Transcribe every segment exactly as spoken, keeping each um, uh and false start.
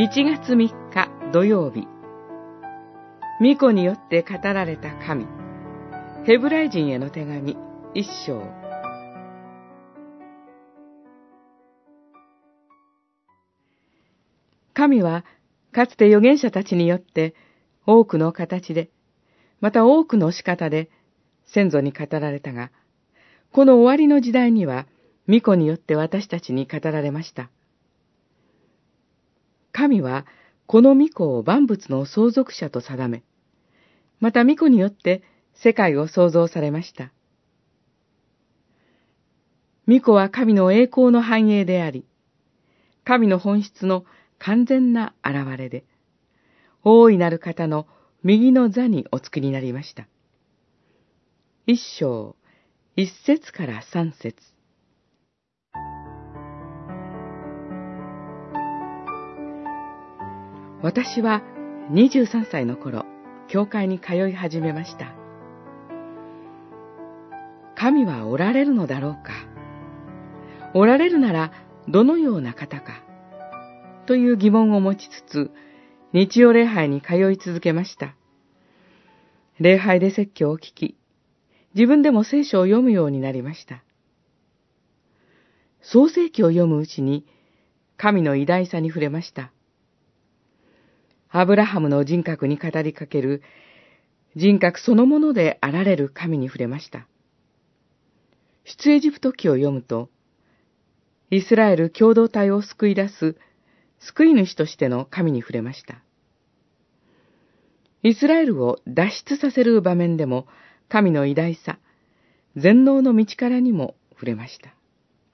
いちがつみっか土曜日、御子によって語られた神、ヘブライ人への手紙一章。神はかつて預言者たちによって多くの形で、また多くの仕方で先祖に語られたが、この終わりの時代には御子によって私たちに語られました。神はこの御子を万物の相続者と定め、また御子によって世界を創造されました。御子は神の栄光の繁栄であり、神の本質の完全な現れで、大いなる方の右の座におつきになりました。一章、一節から三節。私はにじゅうさんさいの頃、教会に通い始めました。神はおられるのだろうか。おられるならどのような方か。という疑問を持ちつつ、日曜礼拝に通い続けました。礼拝で説教を聞き、自分でも聖書を読むようになりました。創世記を読むうちに、神の偉大さに触れました。アブラハムの人格に語りかける、人格そのものであられる神に触れました。出エジプト記を読むと、イスラエル共同体を救い出す救い主としての神に触れました。イスラエルを脱出させる場面でも、神の偉大さ、全能の道からにも触れました。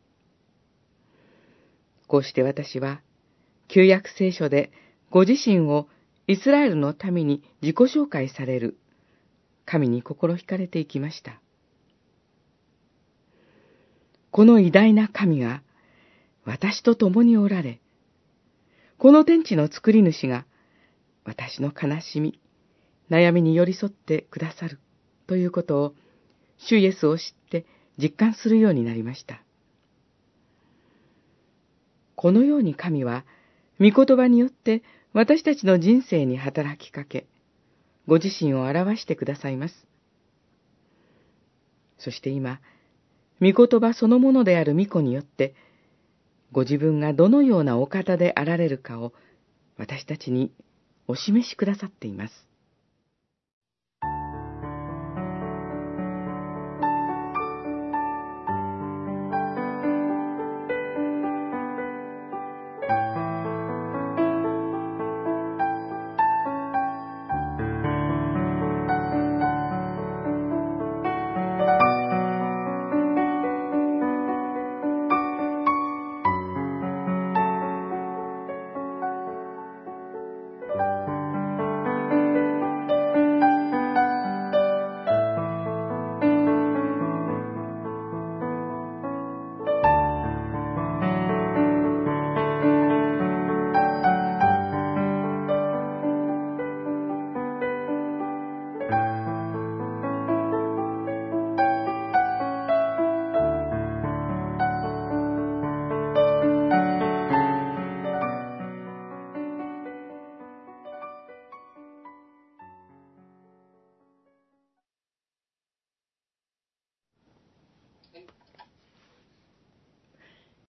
こうして私は、旧約聖書でご自身をイスラエルの民に自己紹介される神に心惹かれていきました。この偉大な神が私と共におられ、この天地の作り主が私の悲しみ、悩みに寄り添ってくださるということを主イエスを知って実感するようになりました。このように神は御言葉によって私たちの人生に働きかけ、ご自身を表してくださいます。そして今、御言葉そのものである御子によって、ご自分がどのようなお方であられるかを私たちにお示しくださっています。